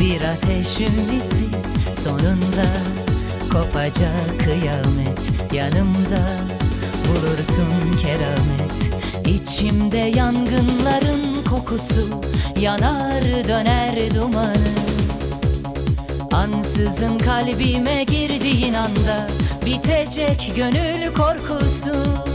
Bir ateş ümitsiz, sonunda kopacak kıyamet. Yanımda bulursun keramet. İçimde yangınların kokusu, yanar döner dumanı. Ansızın kalbime girdiğin anda bitecek gönül korkusu.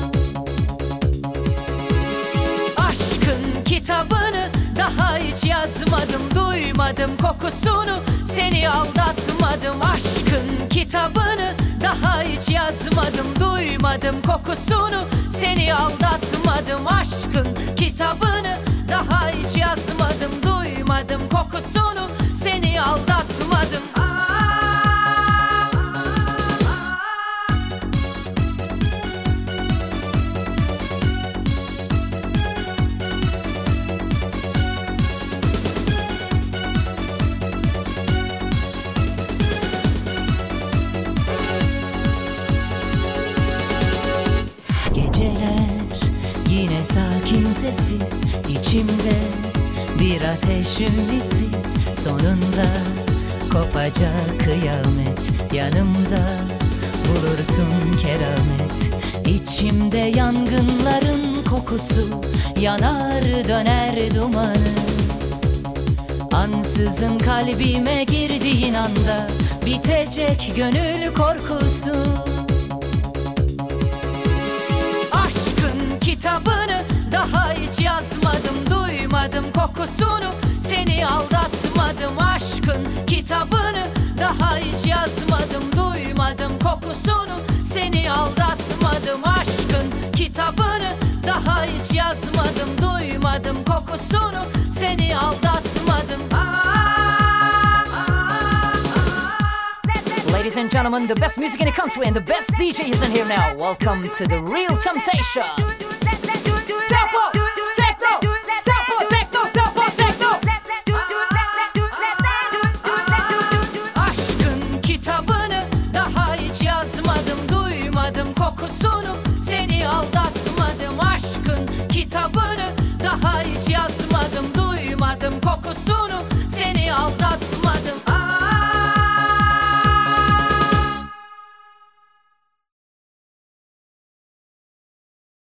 Aşkın kitabını daha hiç yazmadım, duymadım kokusunu, seni aldatmadım. Aşkın kitabını daha hiç yazmadım, duymadım kokusunu, seni aldatmadım. Aşkın kitabını daha hiç yazmadım, duymadım kokusunu, seni aldatmadım. Geceler yine sakin sessiz, içimde bir ateş ümitsiz, sonunda kopacak kıyamet. Yanımda bulursun keramet. İçimde yangınların kokusu, yanar döner dumanı. Ansızın kalbime girdiğin anda bitecek gönül korkusu. Kitabını daha hiç yazmadım, duymadım kokusunu, seni aldatmadım. Aşkın kitabını daha hiç yazmadım, duymadım kokusunu, seni aldatmadım. Aşkın kitabını daha hiç yazmadım, duymadım kokusunu, seni aldatmadım. Ladies and gentlemen, the best music in the country and the best DJ is in here now. Welcome to The Real Temptation.